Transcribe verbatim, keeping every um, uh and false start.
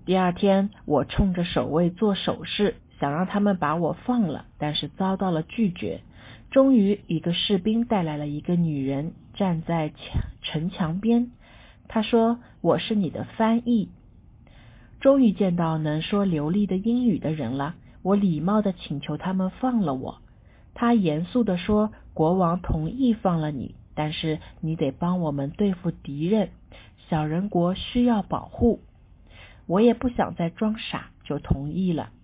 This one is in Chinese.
第二天，我冲着守卫做手势，想让他们把我放了，但是遭到了拒绝。终于，一个士兵带来了一个女人，站在城墙边。他说：“我是你的翻译。”终于见到能说流利的英语的人了，我礼貌地请求他们放了我。他严肃地说：“国王同意放了你，但是你得帮我们对付敌人，小人国需要保护。”我也不想再装傻，就同意了。